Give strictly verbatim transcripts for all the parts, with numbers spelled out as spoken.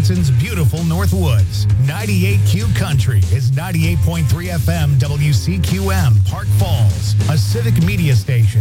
Wisconsin's beautiful Northwoods. ninety-eight Q Country is ninety-eight point three F M W C Q M, Park Falls, a civic media station.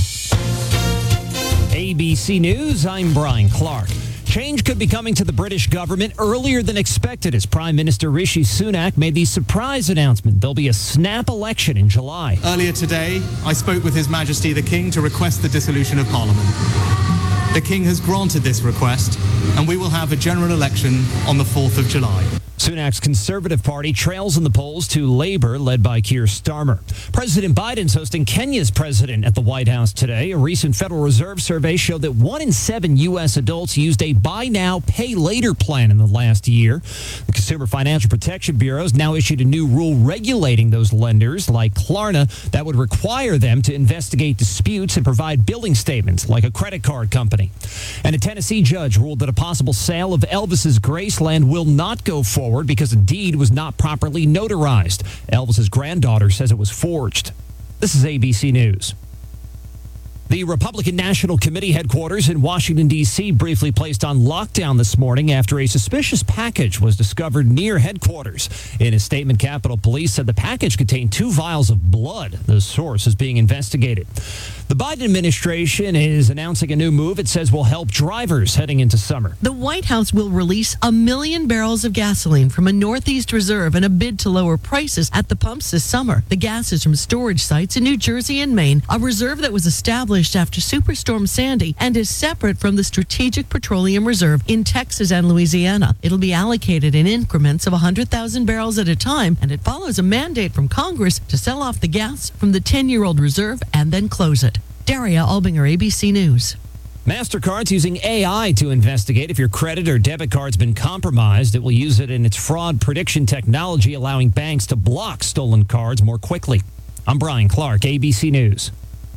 A B C News, I'm Brian Clark. Change could be coming to the British government earlier than expected as Prime Minister Rishi Sunak made the surprise announcement there'll be a snap election in July. Earlier today, I spoke with His Majesty the King to request the dissolution of Parliament. The King has granted this request, and we will have a general election on the fourth of July. Sunak's Conservative Party trails in the polls to Labour, led by Keir Starmer. President Biden's hosting Kenya's president at the White House today. A recent Federal Reserve survey showed that one in seven U S adults used a buy now, pay later plan in the last year. The Consumer Financial Protection Bureau has now issued a new rule regulating those lenders, like Klarna, that would require them to investigate disputes and provide billing statements, like a credit card company. And a Tennessee judge ruled that a possible sale of Elvis's Graceland will not go forward because a deed was not properly notarized. Elvis's granddaughter says it was forged. This is A B C News. The Republican National Committee headquarters in Washington, D C briefly placed on lockdown this morning after a suspicious package was discovered near headquarters. In a statement, Capitol Police said the package contained two vials of blood. The source is being investigated. The Biden administration is announcing a new move it says will help drivers heading into summer. The White House will release a million barrels of gasoline from a Northeast reserve in a bid to lower prices at the pumps this summer. The gas is from storage sites in New Jersey and Maine, a reserve that was established after Superstorm Sandy and is separate from the Strategic Petroleum Reserve in Texas and Louisiana. It'll be allocated in increments of one hundred thousand barrels at a time, and it follows a mandate from Congress to sell off the gas from the ten-year-old reserve and then close it. Daria Albinger, A B C News. MasterCard's using A I to investigate if your credit or debit card's been compromised. It will use it in its fraud prediction technology, allowing banks to block stolen cards more quickly. I'm Brian Clark, A B C News.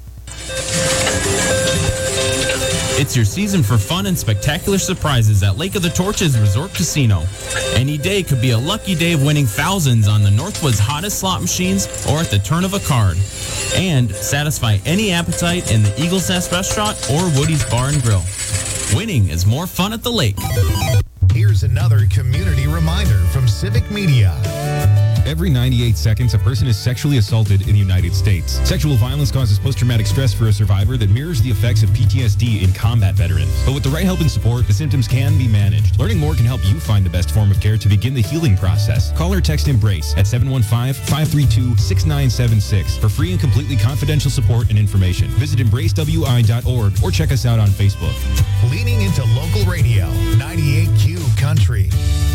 It's your season for fun and spectacular surprises at Lake of the Torches Resort Casino. Any day could be a lucky day of winning thousands on the Northwoods hottest slot machines or at the turn of a card. And satisfy any appetite in the Eagle's Nest Restaurant or Woody's Bar and Grill. Winning is more fun at the lake. Here's another community reminder from Civic Media. Every ninety-eight seconds, a person is sexually assaulted in the United States. Sexual violence causes post-traumatic stress for a survivor that mirrors the effects of P T S D in combat veterans. But with the right help and support, the symptoms can be managed. Learning more can help you find the best form of care to begin the healing process. Call or text EMBRACE at seven one five, five three two, six nine seven six for free and completely confidential support and information. Visit embrace w i dot org or check us out on Facebook. Leaning into local radio, ninety-eight Q Country.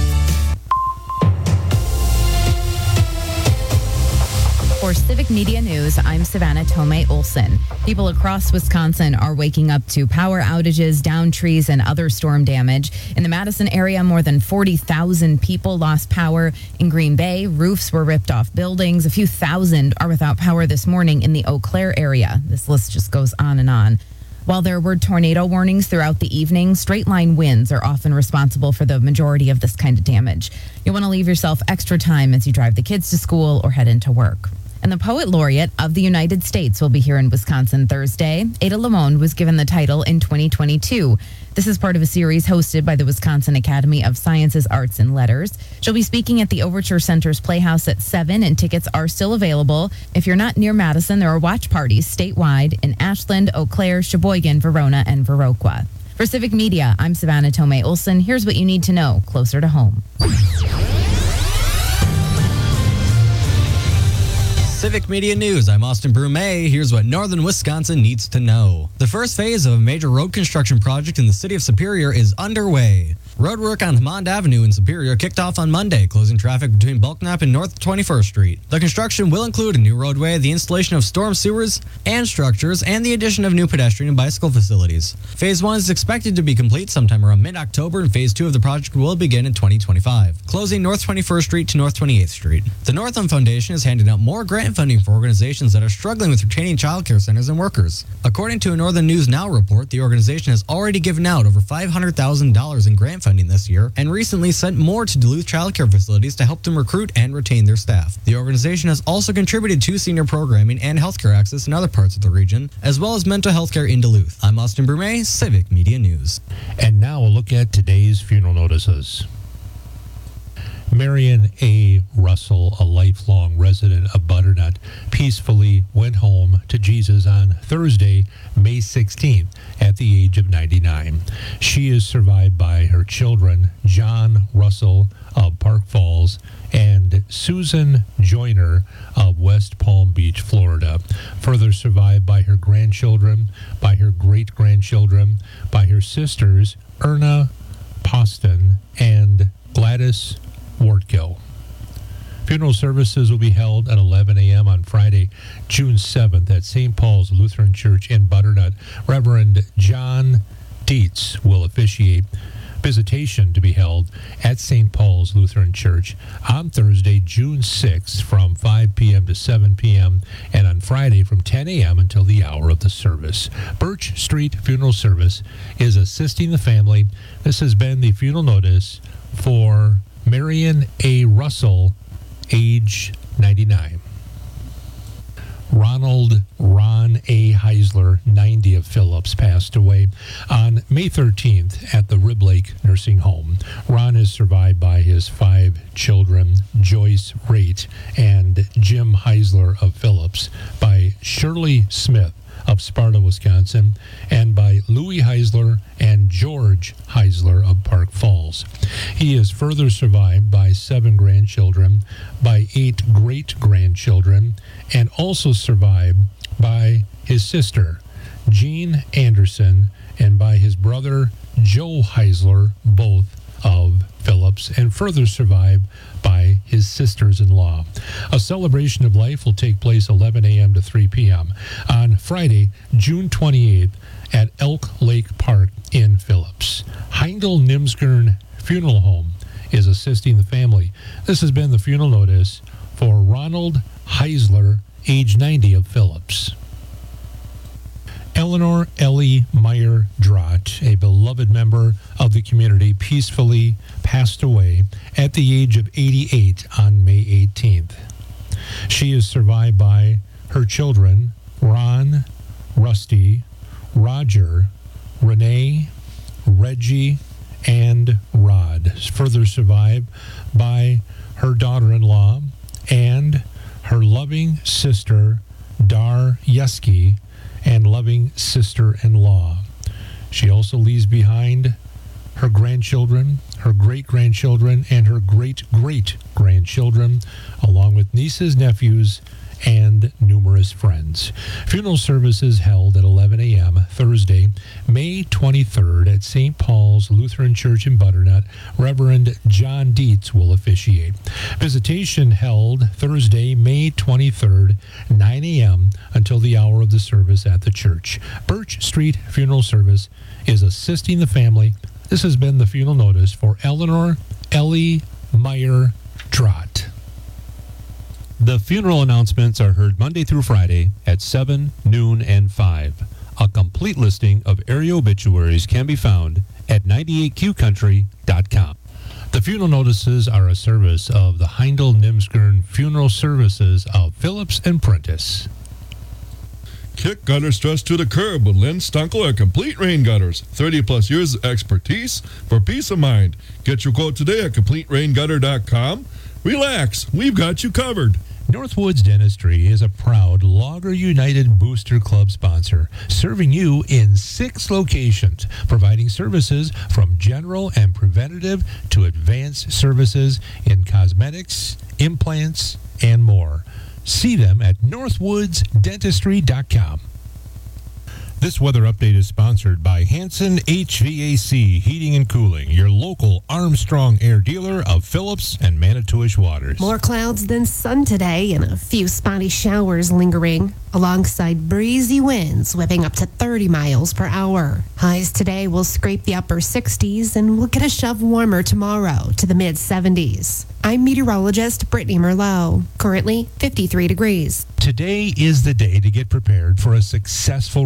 For Civic Media News, I'm Savannah Tomei Olson. People across Wisconsin are waking up to power outages, downed trees, and other storm damage. In the Madison area, more than forty thousand people lost power. In Green Bay, roofs were ripped off buildings. A few thousand are without power this morning in the Eau Claire area. This list just goes on and on. While there were tornado warnings throughout the evening, straight-line winds are often responsible for the majority of this kind of damage. You'll want to leave yourself extra time as you drive the kids to school or head into work. And the Poet Laureate of the United States will be here in Wisconsin Thursday. Ada Limon was given the title in twenty twenty-two. This is part of a series hosted by the Wisconsin Academy of Sciences, Arts, and Letters. She'll be speaking at the Overture Center's Playhouse at seven, and tickets are still available. If you're not near Madison, there are watch parties statewide in Ashland, Eau Claire, Sheboygan, Verona, and Viroqua. For Civic Media, I'm Savannah Tomei Olson. Here's what you need to know closer to home. Civic Media News, I'm Austin Brumet. Here's what northern Wisconsin needs to know. The first phase of a major road construction project in the city of Superior is underway. Road work on Hammond Avenue in Superior kicked off on Monday, closing traffic between Belknap and North twenty-first Street. The construction will include a new roadway, the installation of storm sewers and structures, and the addition of new pedestrian and bicycle facilities. Phase one is expected to be complete sometime around mid-October, and Phase two of the project will begin in twenty twenty-five, closing North twenty-first Street to North twenty-eighth Street. The Northam Foundation is handing out more grant funding for organizations that are struggling with retaining child care centers and workers. According to a Northern News Now report, the organization has already given out over five hundred thousand dollars in grant funding this year and recently sent more to Duluth child care facilities to help them recruit and retain their staff. The organization has also contributed to senior programming and healthcare access in other parts of the region, as well as mental health care in Duluth. I'm Austin Brumet, Civic Media News. And now a look at today's funeral notices. Marion A. Russell, a lifelong resident of Butternut, peacefully went home to Jesus on Thursday, May sixteenth, at the age of ninety-nine. She is survived by her children, John Russell of Park Falls and Susan Joyner of West Palm Beach, Florida. Further survived by her grandchildren, by her great-grandchildren, by her sisters, Erna Poston and Gladys Wortgill. Funeral services will be held at eleven a.m. on Friday, June seventh at Saint Paul's Lutheran Church in Butternut. Reverend John Dietz will officiate. Visitation to be held at Saint Paul's Lutheran Church on Thursday, June sixth from five p.m. to seven p.m. and on Friday from ten a.m. until the hour of the service. Birch Street Funeral Service is assisting the family. This has been the funeral notice for Marion A. Russell, age ninety-nine. Ronald Ron A. Heisler, ninety, of Phillips, passed away on May thirteenth at the Rib Lake Nursing Home. Ron is survived by his five children, Joyce Raitt and Jim Heisler of Phillips, by Shirley Smith of Sparta, Wisconsin, and by Louis Heisler and George Heisler of Park Falls. He is further survived by seven grandchildren, by eight great-grandchildren, and also survived by his sister, Jean Anderson, and by his brother, Joe Heisler, both of Phillips, and further survived by his sisters-in-law. A celebration of life will take place eleven a.m. to three p.m. on Friday, June twenty-eighth at Elk Lake Park in Phillips. Heindel Nimsgern Funeral Home is assisting the family. This has been the funeral notice for Ronald Heisler, age ninety, of Phillips. Eleanor Ellie Meyer Drott, a beloved member of the community, peacefully passed away at the age of eighty-eight on May eighteenth. She is survived by her children, Ron, Rusty, Roger, Renee, Reggie, and Rod. Further survived by her daughter-in-law and her loving sister, Dar Yeski, and loving sister-in-law. She also leaves behind her grandchildren, her great-grandchildren, and her great-great-grandchildren, along with nieces, nephews, and numerous friends. Funeral services held at eleven a.m. Thursday, May twenty-third at Saint Paul's Lutheran Church in Butternut. Reverend John Dietz will officiate. Visitation held Thursday, May twenty-third, nine a.m. until the hour of the service at the church. Birch Street Funeral Service is assisting the family. This has been the funeral notice for Eleanor Ellie Meyer Drott. The funeral announcements are heard Monday through Friday at seven, noon, and five. A complete listing of area obituaries can be found at ninety-eight Q country dot com. The funeral notices are a service of the Heindel Nimsgern Funeral Services of Phillips and Prentice. Kick gutter stress to the curb with Lynn Stunkel at Complete Rain Gutters. thirty plus years of expertise for peace of mind. Get your quote today at complete rain gutter dot com. Relax, we've got you covered. Northwoods Dentistry is a proud Logger United Booster Club sponsor, serving you in six locations, providing services from general and preventative to advanced services in cosmetics, implants, and more. See them at northwoods dentistry dot com. This weather update is sponsored by Hanson H V A C Heating and Cooling, your local Armstrong Air dealer of Phillips and Manitowish waters. More clouds than sun today and a few spotty showers lingering, alongside breezy winds whipping up to thirty miles per hour. Highs today will scrape the upper sixties and we'll get a shove warmer tomorrow to the mid seventies. I'm meteorologist Brittany Merlot. Currently fifty-three degrees. Today is the day to get prepared for a successful retirement.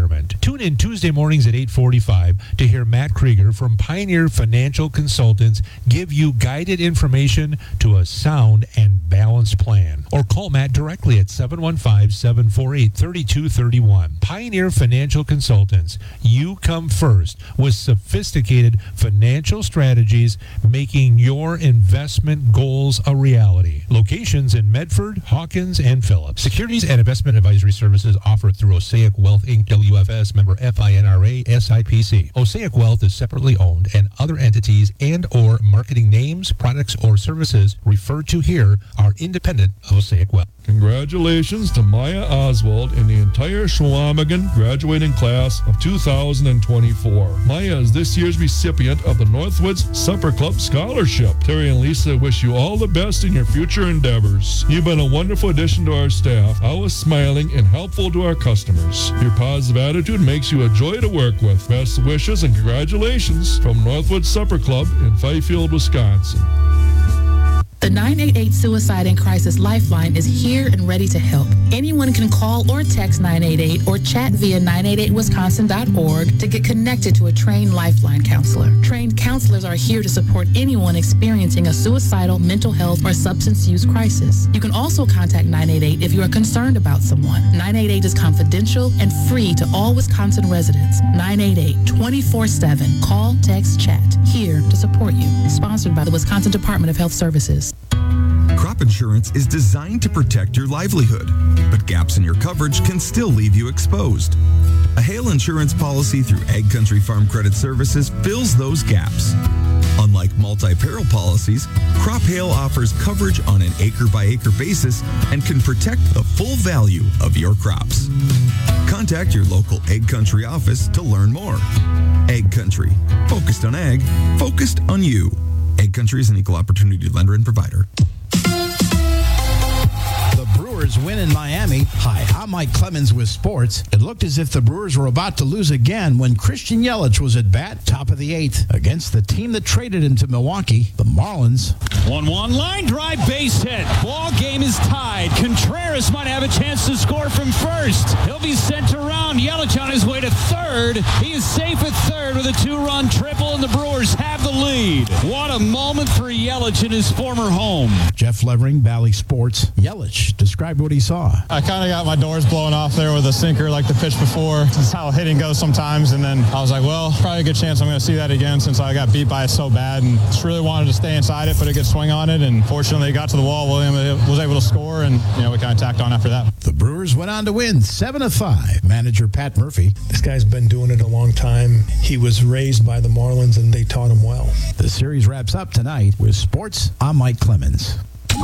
retirement. Tune in Tuesday mornings at eight forty-five to hear Matt Krieger from Pioneer Financial Consultants give you guided information to a sound and balanced plan. Or call Matt directly at seven one five, seven four eight, three two three one. Pioneer Financial Consultants. You come first with sophisticated financial strategies, making your investment goals a reality. Locations in Medford, Hawkins, and Phillips. Securities and investment advisory services offered through Osaic Wealth Incorporated, W F S, member F I N R A, S I P C. Osaic Wealth is separately owned, and other entities and or marketing names, products, or services referred to here are independent of Osaic Wealth. Congratulations to Maya Oswald and the entire Schwamigan graduating class of two thousand twenty-four. Maya is this year's recipient of the Northwoods Supper Club Scholarship. Terry and Lisa wish you all the best in your future endeavors. You've been a wonderful addition to our staff, always smiling and helpful to our customers. Your positive attitude makes you a joy to work with. Best wishes and congratulations from Northwoods Supper Club in Fifield, Wisconsin. The nine eight eight Suicide and Crisis Lifeline is here and ready to help. Anyone can call or text nine eight eight or chat via nine eight eight wisconsin dot org to get connected to a trained Lifeline counselor. Trained counselors are here to support anyone experiencing a suicidal, mental health, or substance use crisis. You can also contact nine eight eight if you are concerned about someone. nine eight eight is confidential and free to all Wisconsin residents. nine eight eight, twenty-four seven. Call, text, chat. Here to support you. Sponsored by the Wisconsin Department of Health Services. Crop insurance is designed to protect your livelihood, but gaps in your coverage can still leave you exposed. A hail insurance policy through Ag Country Farm Credit Services fills those gaps. Unlike multi-peril policies, crop hail offers coverage on an acre-by-acre basis and can protect the full value of your crops. Contact your local Ag Country office to learn more. Ag Country, focused on ag, focused on you. Ag Country is an equal opportunity lender and provider. The Brewers win in Miami. Hi, I'm Mike Clemens with sports. It looked as if the Brewers were about to lose again when Christian Yelich was at bat, top of the eighth, against the team that traded him to Milwaukee, the Marlins. one one line drive, base hit. Ball game is tied. Contreras might have a chance to score from first. He'll be sent around. Yelich on his way to third. He is safe at third with a two-run triple, and the Brewers have the lead. What a moment for Yelich in his former home. Jeff Levering, Valley Sports. Yelich described what he saw. I kind of got my doors blown off there with a sinker like the pitch before. That's how hitting goes sometimes. And then I was like, well, probably a good chance I'm going to see that again since I got beat by it so bad and just really wanted to stay inside it, put a good swing on it. And fortunately, it got to the wall. William was able to score, and you know we kind of tacked on after that. The Brewers went on to win seven to five. Manager Pat Murphy. This guy's been doing it a long time. He was raised by the Marlins, and they taught him well. The series wraps up tonight with sports. I'm Mike Clemens.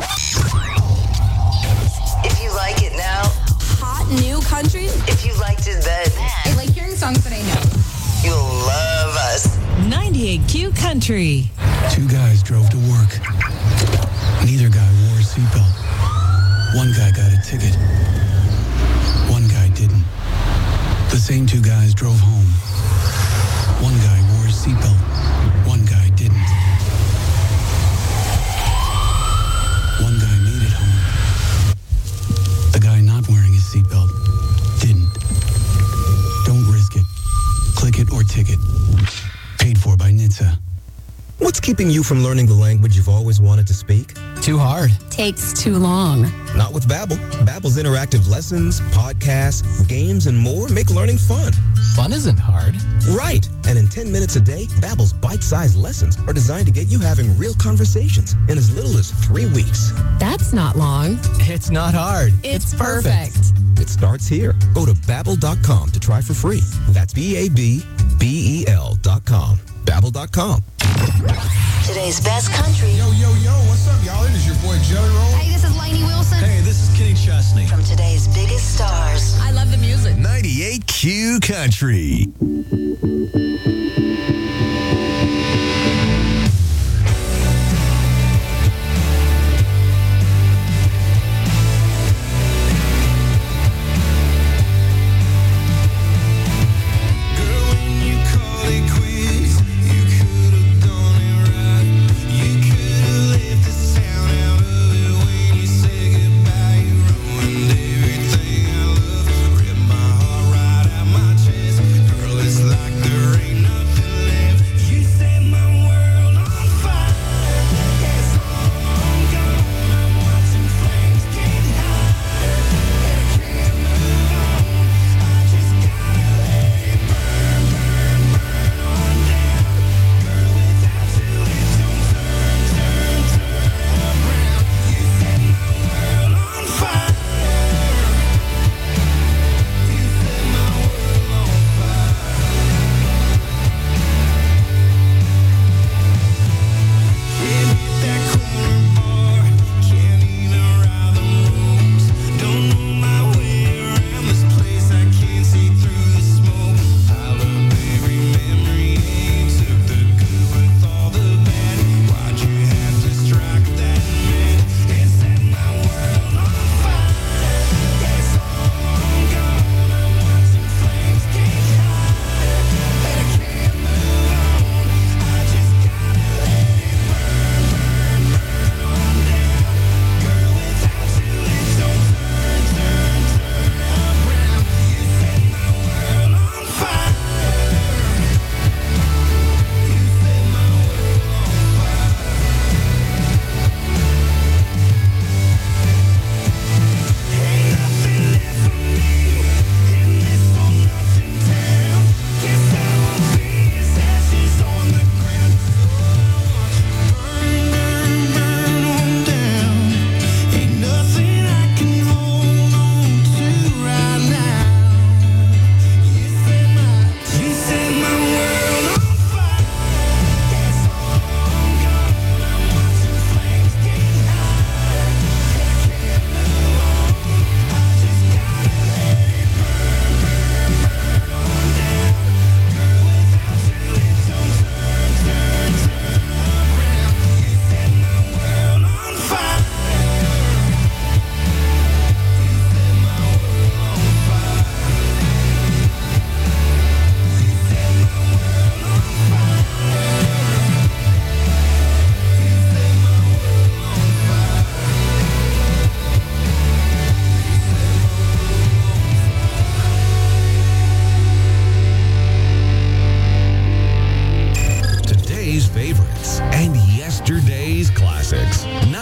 If you like it now, hot new country. If you liked it then, I like hearing songs that I know. You'll love us. ninety-eight Q Country. Two guys drove to work. Neither guy wore a seatbelt. One guy got a ticket. One guy didn't. The same two guys drove home. One guy wore a seatbelt. One guy didn't. One guy made it home. The guy not wearing his seatbelt didn't. Don't risk it. Click it or ticket. Paid for by N H T S A. What's keeping you from learning the language you've always wanted to speak? Too hard. Takes too long. Not with Babbel. Babbel's interactive lessons, podcasts, games, and more make learning fun. Fun isn't hard. Right. And in ten minutes a day, Babbel's bite-sized lessons are designed to get you having real conversations in as little as three weeks. That's not long. It's not hard. It's, it's perfect. perfect. It starts here. Go to Babbel dot com to try for free. That's B A B B E L dot com. Babbel dot com. Today's best country. Yo, yo, yo, what's up, y'all? It is your boy Jelly Roll. Hey, this is Lainey Wilson. Hey, this is Kenny Chesney. From today's biggest stars. I love the music. ninety-eight Q Country. My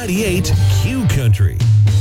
ninety-eight Q Country.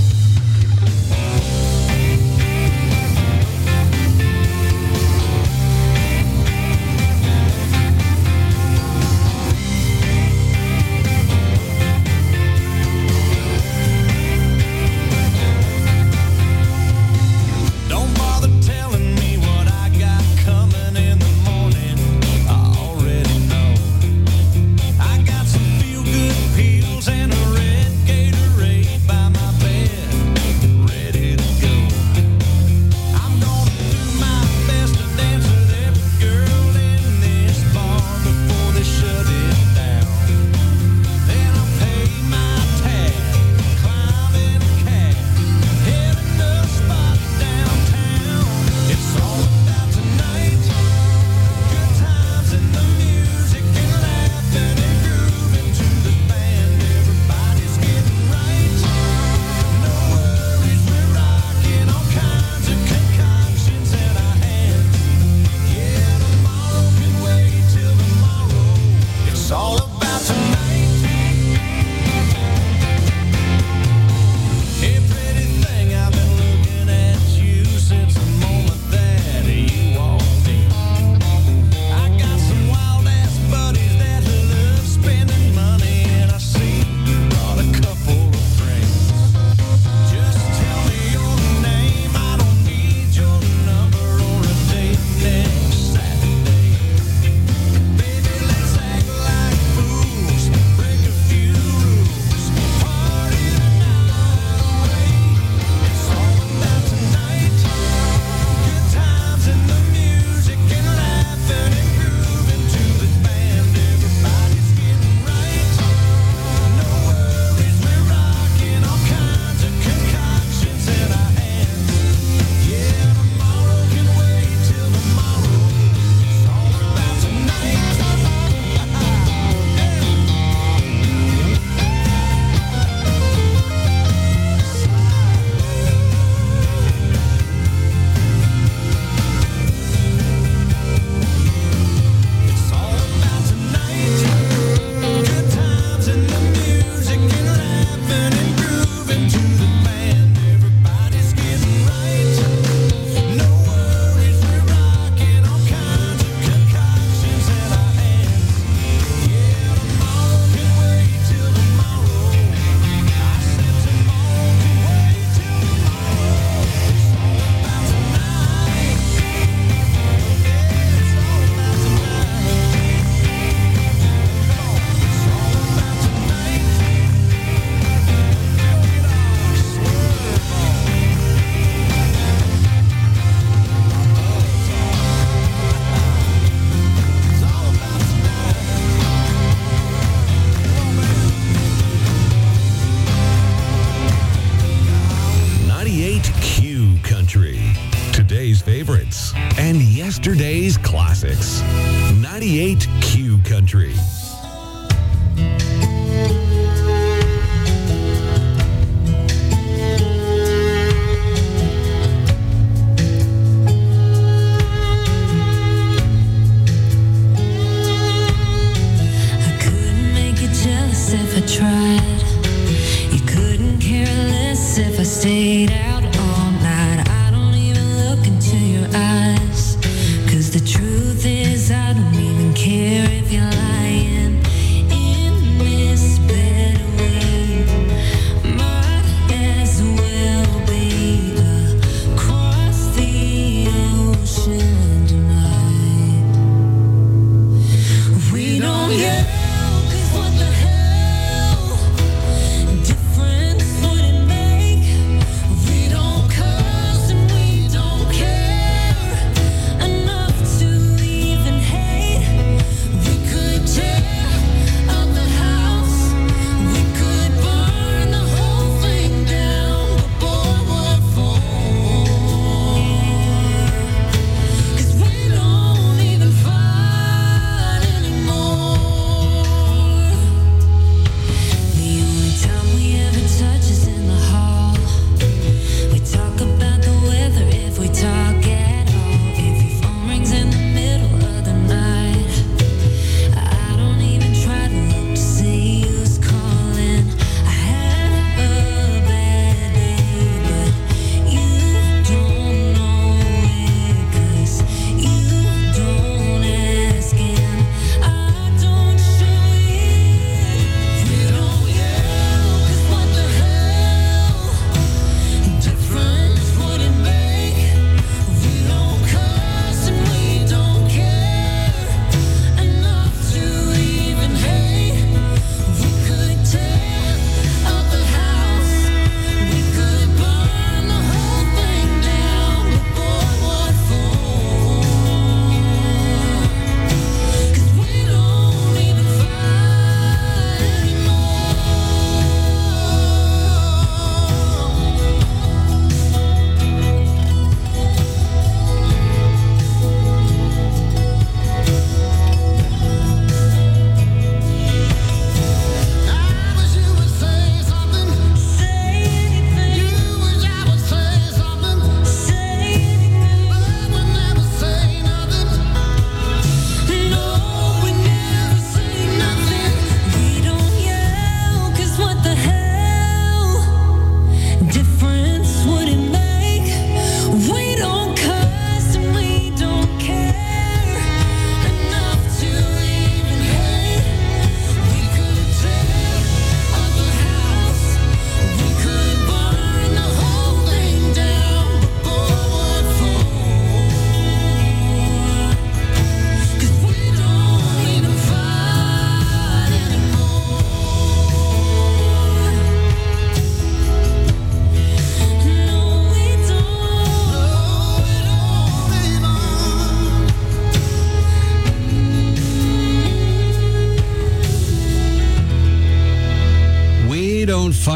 Don't bother telling me what I got coming in the morning. I already know. I got some feel-good pills and a red Gatorade by my bed, ready to go. I'm gonna do my best to dance with every girl in this bar before they shut it down. Then I'll pay my tab, climb in a cab, head to the spot downtown. It's all about tonight. Good times and the music and laughing and grooving to the band. Everybody's getting right. No worries, we're rocking all kinds of concoctions in our hands. Yeah, tomorrow can wait till tomorrow. It's all about tonight. Hey, pretty thing, I've been looking at you since the moment that you walked in. I got some wild ass buddies that love spending money, and I see you brought a couple of friends. Just tell me your name, I don't need your number or a date next Saturday. Baby, let's act like fools, break a few rules, party the night away. It's all about tonight. Good times and the music and laughing and grooving to the band. Everybody's getting right. No worries, we're rocking all kinds of concoctions in our hands. Yeah, tomorrow can wait till tomorrow. It's all about tonight. It's all about tonight. Good times and the music and laughing and grooving to the band. Everybody's getting right. No worries, we're rocking all kinds of concoctions in our hands. Yeah, tomorrow can wait till tomorrow. I said tomorrow can wait till tomorrow. It's all about tonight. Yeah, it's all about tonight. It's all about tonight. Feel it all, swerve on. It's all about tonight. ninety-eight Q Country. Today's favorites and yesterday's classics. ninety-eight Q Country. I couldn't make you jealous if I tried. You couldn't care less if I stayed out all night. I don't even look into your eyes. 'Cause the truth is I don't even care if you're lying.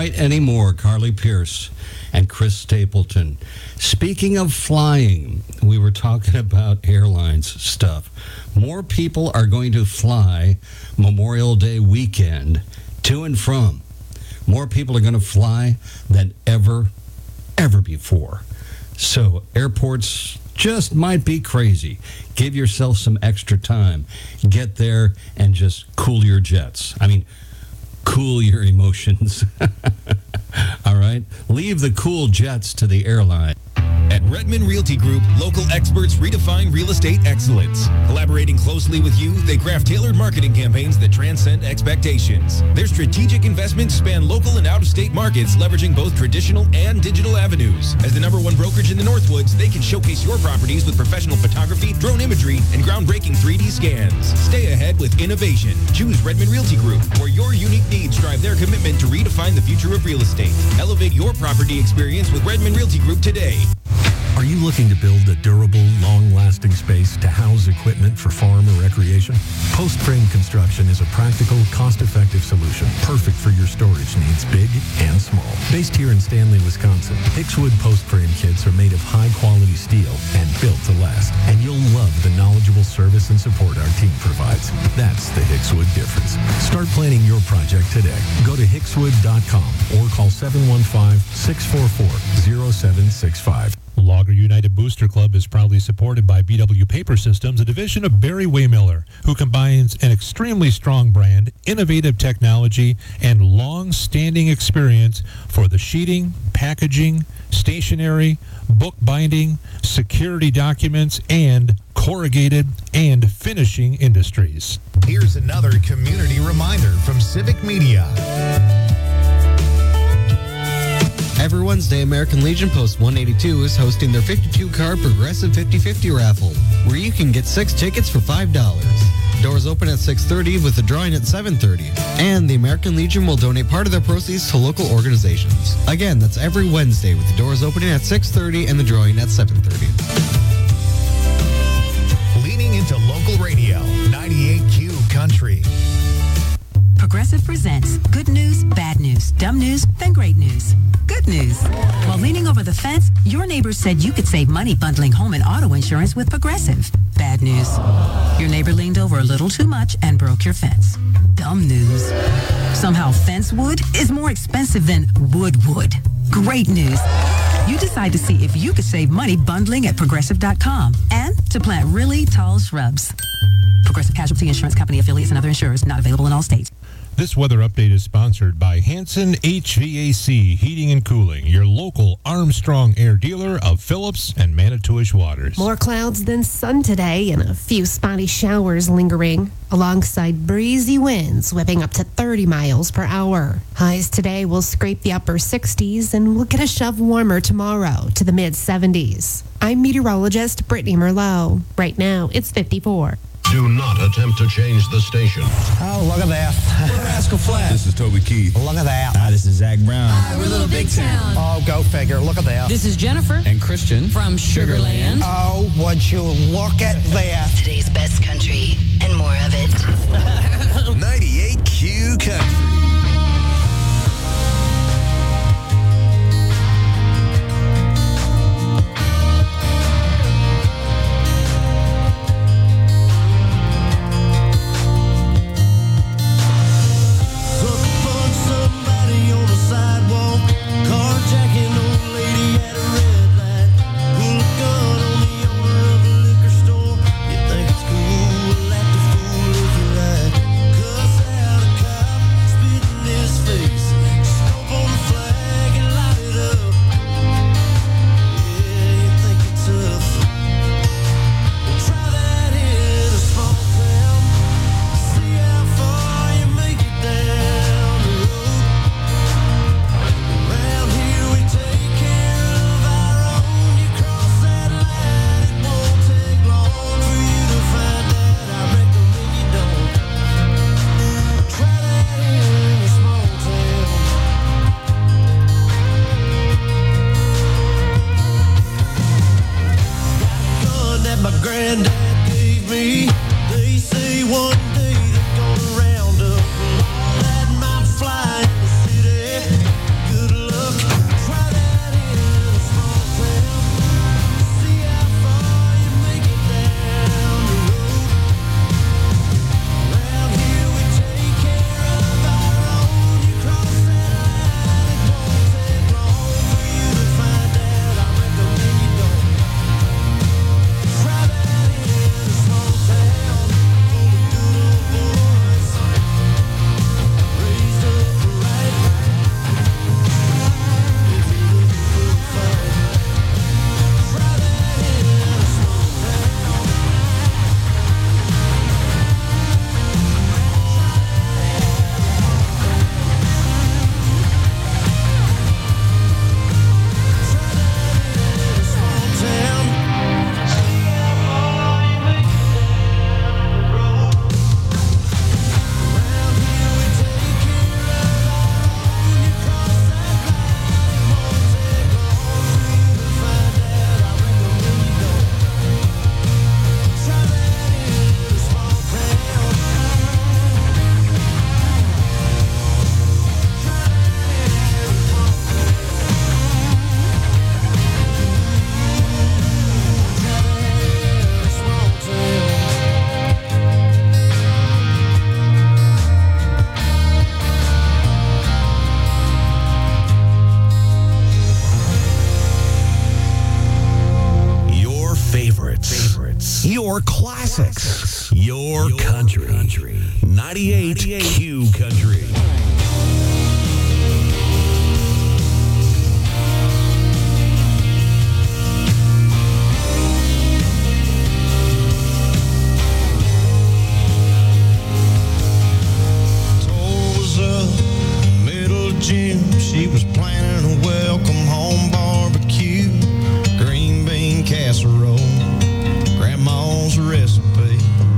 quite anymore. Carly Pierce and Chris Stapleton. Speaking of flying, we were talking about airlines stuff. More people are going to fly Memorial Day weekend to and from. More people are going to fly than ever, ever before. So airports just might be crazy. Give yourself some extra time. Get there and just cool your jets. I mean, cool your emotions. All right? Leave the cool jets to the airline. At Redmond Realty Group, local experts redefine real estate excellence. Collaborating closely with you, they craft tailored marketing campaigns that transcend expectations. Their strategic investments span local and out-of-state markets, leveraging both traditional and digital avenues. As the number one brokerage in the Northwoods, they can showcase your properties with professional photography, drone imagery, and groundbreaking three D scans. Stay ahead with innovation. Choose Redmond Realty Group, where your unique needs drive their commitment to redefine the future of real estate. Elevate your property experience with Redmond Realty Group today. Are you looking to build a durable, long-lasting space to house equipment for farm or recreation? Post Frame Construction is a practical, cost-effective solution, perfect for your storage needs, big and small. Based here in Stanley, Wisconsin, Hickswood Post Frame kits are made of high-quality steel and built to last, and you'll love the knowledgeable service and support our team provides. That's the Hickswood difference. Start planning your project today. Go to hickswood dot com or call seven one five, six four four, zero seven six five. Logger United Booster Club is proudly supported by B W Paper Systems, a division of Barry Waymiller, who combines an extremely strong brand, innovative technology, and long-standing experience for the sheeting, packaging, stationery, book binding, security documents, and corrugated and finishing industries. Here's another community reminder from Civic Media. Every Wednesday, American Legion Post one eighty-two is hosting their fifty-two card Progressive fifty fifty raffle, where you can get six tickets for five dollars. Doors open at six thirty with the drawing at seven thirty. And the American Legion will donate part of their proceeds to local organizations. Again, that's every Wednesday with the doors opening at six thirty and the drawing at seven thirty. Leaning into local radio, ninety-eight Q Country. Progressive presents good news, bad news, dumb news, then great news. Good news. While leaning over the fence, your neighbors said you could save money bundling home and auto insurance with Progressive. Bad news. Your neighbor leaned over a little too much and broke your fence. Dumb news. Somehow fence wood is more expensive than wood wood. Great news. You decide to see if you could save money bundling at progressive dot com and to plant really tall shrubs. Progressive Casualty Insurance Company affiliates and other insurers not available in all states. This weather update is sponsored by Hanson H V A C Heating and Cooling, your local Armstrong Air dealer of Phillips and Manitowish Waters. More clouds than sun today and a few spotty showers lingering, alongside breezy winds whipping up to thirty miles per hour. Highs today will scrape the upper sixties and we'll get a shove warmer tomorrow to the mid seventies. I'm meteorologist Brittany Merlot. Right now, it's fifty-four. Do not attempt to change the station. Oh, look at that. Rascal Flat. This is Toby Keith. Look at that. Hi, this is Zach Brown. Hi, we're Little Big Town. Oh, go figure. Look at that. This is Jennifer. And Christian. From Sugarland. Oh, would you look at that. Today's best country and more of it. ninety-eight Q Country. Cause out a cop Your classics. Your, Your country. country. ninety-eight Q Country. June, she was planning a welcome home barbecue, green bean casserole, grandma's recipe.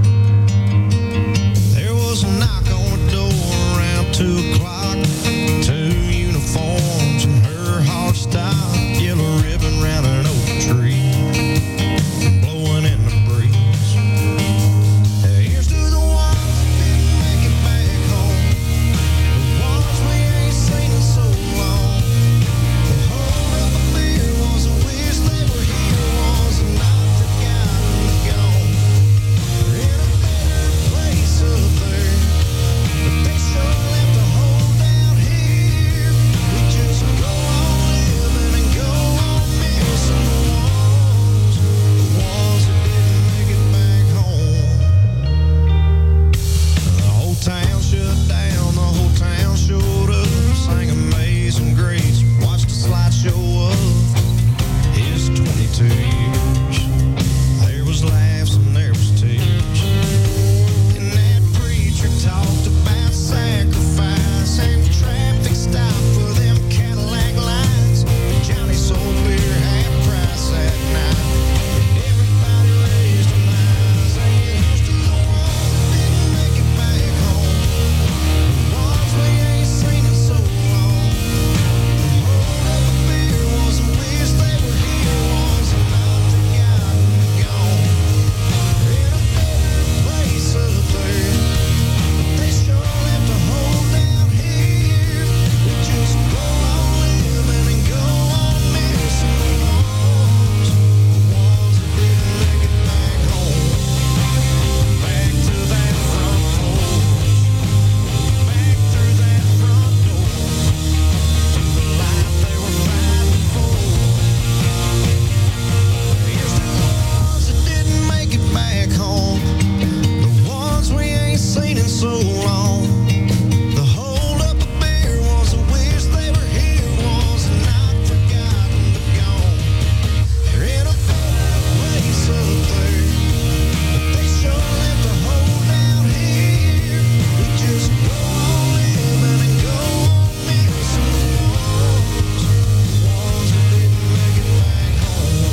There was a knock on the door around two o'clock, two uniforms and her hard style, yellow ribbon round an oak tree, blowing in the breeze. Here's to the ones that didn't make it back home, the ones we ain't seen in so long. The hold of a beer was a wish they were here, was a not forgotten and gone. They're in a better place up there, but they sure left a hole down here. We just go on living and go on missing the ones, the ones that didn't make it back home. The whole town shut down, the whole town showed up, sang Amazing Grace, watched a slideshow of his twenty-two years. There was laughs and there was tears, and that preacher talked about sacrifice and traffic stop for them Cadillac lights. Johnny sold beer half price that night, and everybody raised their eyes, saying, here's to the ones that didn't make it back home, the ones we ain't seen in so long. The hold of a beer was a wish they were here, was a not forgotten and gone. They're in a better place up there, but they sure left a hole down here. We just go on living and go on missing the ones, the ones that didn't make it back home. Back to that front porch, back through that front door, to the life they were fighting for. Here's to the ones that didn't make it back home, the ones we ain't seen in so long. The hold up a beer was a wish they were here, was a not forgotten but gone. They're in a better place up there, but they sure left a hole down here. We just go on living and go on missing the ones, the ones that didn't make it back home.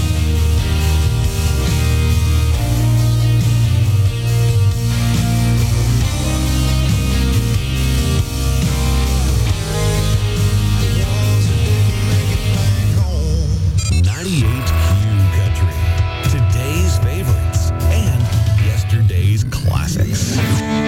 ninety-eight Q Country. Today's favorites and yesterday's classics.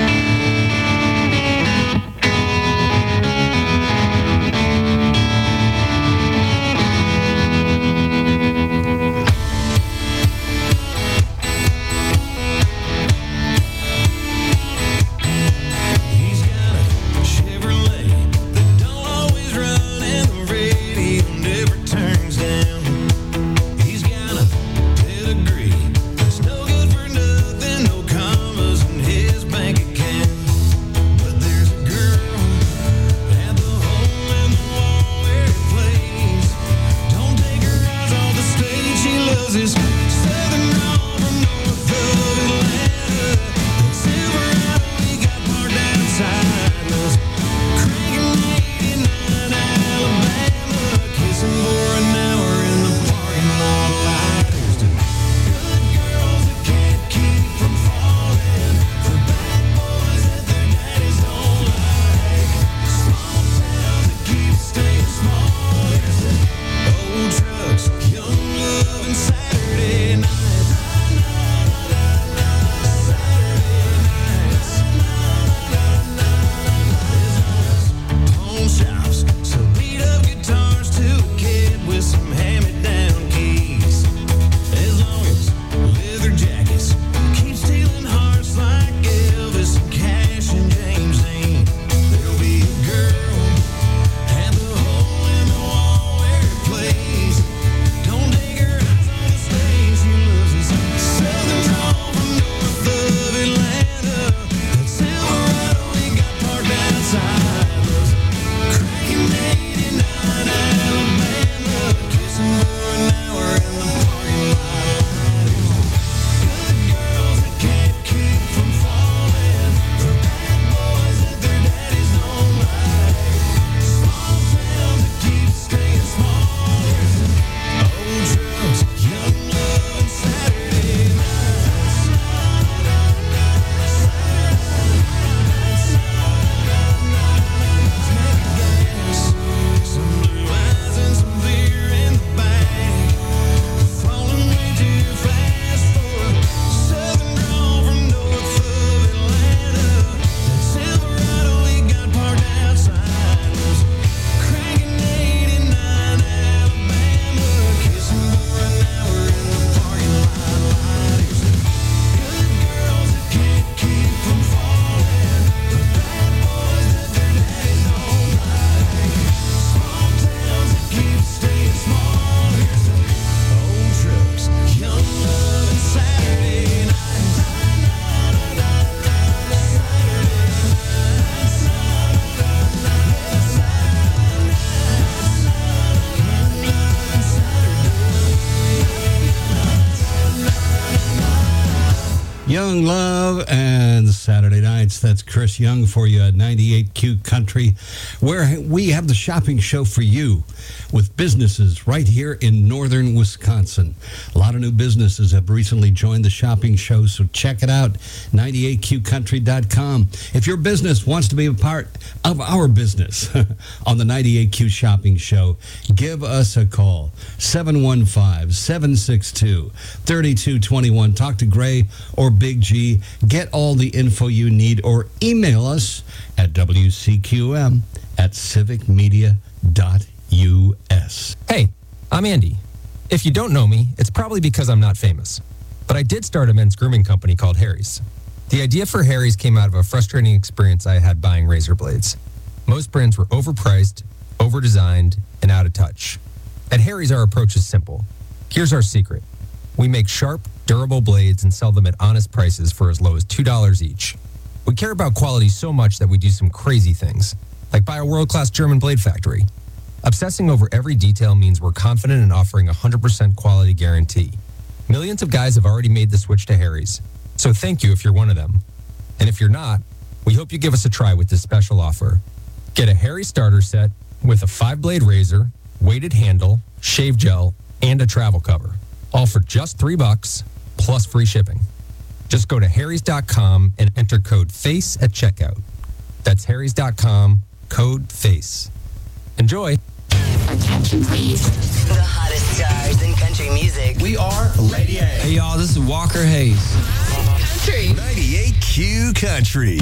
He's got a Chevrolet that don't always run, and the radio never turns down. He's got a pedigree that's no good for nothing, no commas in his bank account. But there's a girl at the hole in the wall where he plays. Don't take her eyes off the stage, she loves his southern drawl from north of Atlanta. That Silverado he got parked outside those cranking eighty-nine Alabama, kissing for an hour in the parking lot light. Here's to good girls that can't keep from falling, for bad boys that their daddies don't like, small towns that keep staying small. Here's to old trucks, young love, and Saturday Young Love and Saturday Nights. That's Chris Young for you at ninety-eight Q Country, where we have the shopping show for you with businesses right here in northern Wisconsin. A lot of new businesses have recently joined the shopping show, so check it out, ninety-eight Q country dot com. If your business wants to be a part of our business on the ninety-eight Q Shopping Show, give us a call, seven one five, seven six two, three two two one. Talk to Gray or Big G. Get all the info you need, or email us at W C Q M at civic media dot U S. Hey, I'm Andy. If you don't know me, it's probably because I'm not famous. But I did start a men's grooming company called Harry's. The idea for Harry's came out of a frustrating experience I had buying razor blades. Most brands were overpriced, overdesigned, and out of touch. At Harry's, our approach is simple. Here's our secret. We make sharp, durable blades and sell them at honest prices for as low as two dollars each. We care about quality so much that we do some crazy things, like buy a world-class German blade factory. Obsessing over every detail means we're confident in offering a one hundred percent quality guarantee. Millions of guys have already made the switch to Harry's, so thank you if you're one of them. And if you're not, we hope you give us a try with this special offer. Get a Harry's starter set with a five-blade razor, weighted handle, shave gel, and a travel cover. All for just three bucks, plus free shipping. Just go to harrys dot com and enter code FACE at checkout. That's harrys dot com, code FACE. Enjoy. Attention, please. The hottest stars in country music. We are Lady A. Hey, y'all, this is Walker Hayes. Country. ninety-eight Q Country.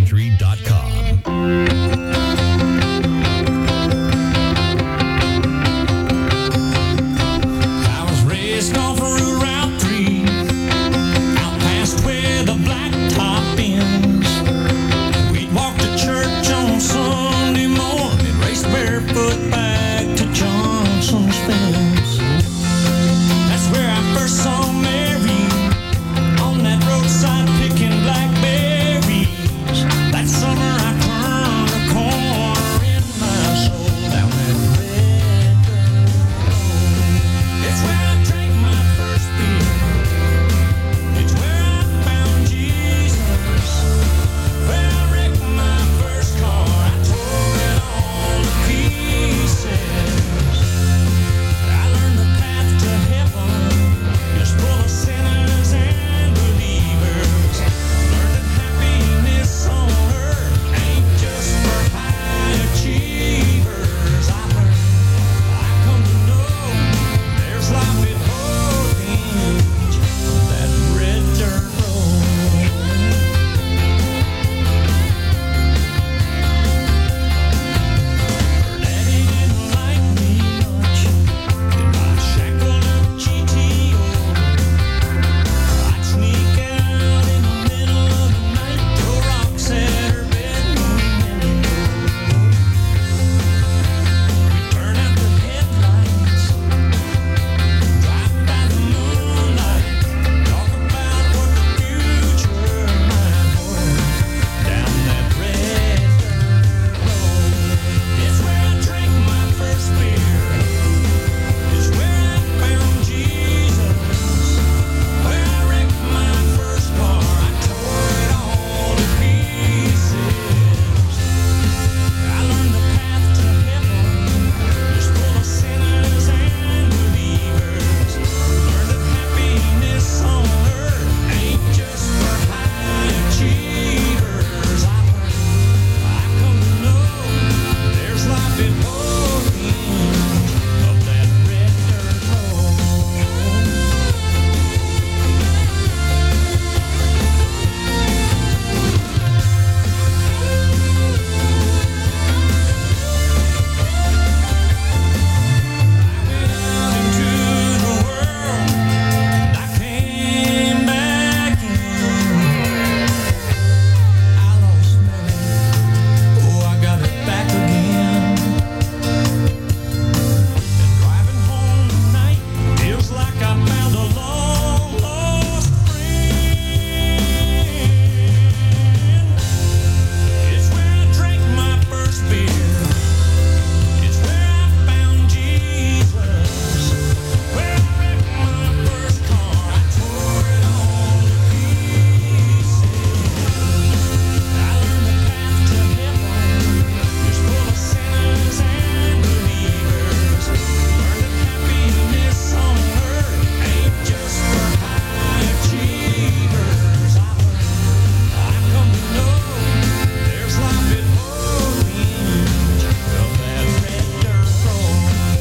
country dot com. I was raised off of Route three, out past where the blacktop ends. We'd walk to church on Sunday morning, race barefoot back to Johnson's fence. That's where I first saw Mary, on that roadside picking blackberries. That summer I turned a corner in my soul, down that red dirt road. It's where I drank my first beer. It's where I found Jesus. Where I wrecked my first car. I tore it all to pieces. I learned the path to heaven is full of sinners and believers. Learned that happiness on earth ain't just for high achievers. I learned, I come to know there's life at Orange, that red dirt road. Her daddy didn't like me much in my shackled up G T O. I'd sneak out in the middle of the night, throw rocks at her bedroom window. We'd turn out the headlights, drive by the moonlight, talk about what the future might hold, down that red dirt road. It's where I drank my first beer. It's where I found Jesus. Where I wrecked my first car. I tore it all to pieces. I learned the path to heaven is full of sinners and believers. Learned that happiness on earth ain't just for high achievers. I learned, I come to know there's life at Orange, of that red dirt road. Into the world, I came back in. I lost Mary, oh I got it back again. And driving home tonight feels like I found a long lost friend. It's where I drank my first beer. It's where I found Jesus. Where I wrecked my first car. I tore it all to pieces. I learned the path to heaven is full of sinners and believers. Learned that happiness on earth ain't just for high achievers. I learned, I come to know there's life at Orange, of that red dirt road.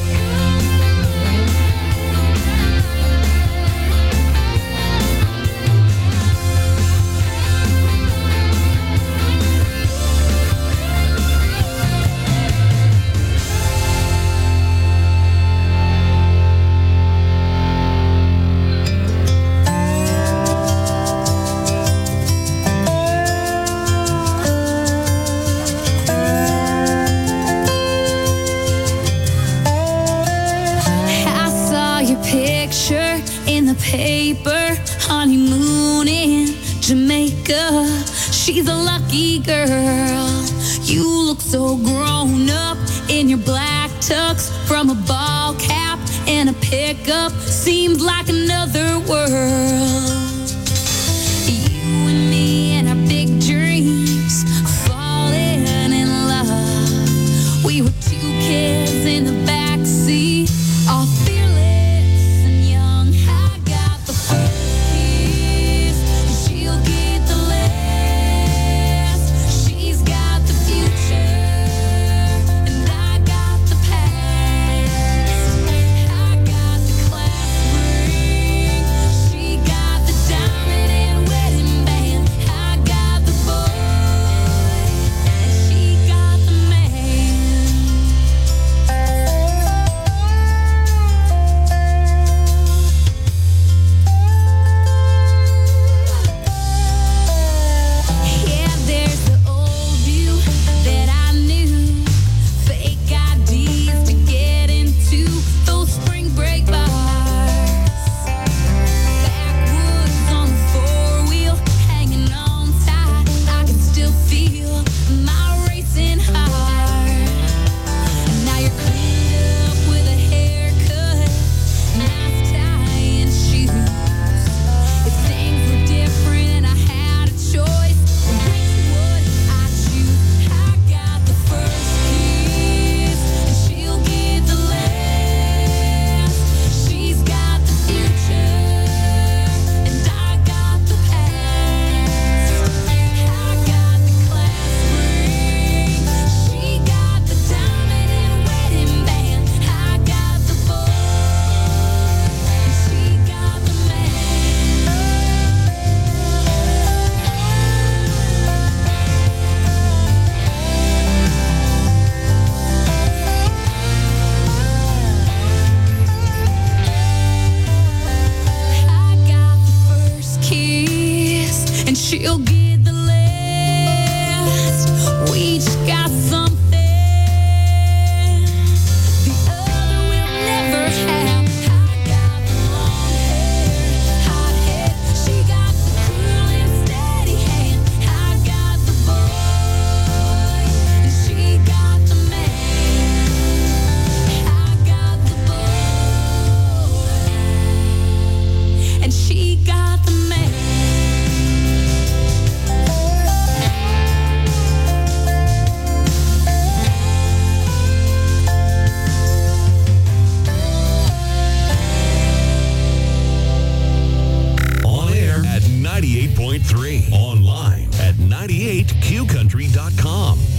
I saw your picture in the paper, honeymoon in Jamaica. She's a lucky girl. You look so grown up in your black tux, from a ball cap and a pickup. Seems like another world. You and me and our big dreams, falling in love. We were two kids in the backseat, all fearless and young. I got the first keys, she'll get the last. She's got the future, and I got the past. I got the class ring, she got the We each got something the other will never have. I got the long hair, hot head. She got the cool and steady hand. I got the boy, and she got the man. I got the boy, and she got the man. On air at ninety-eight point three. Online at ninety-eight q country dot com.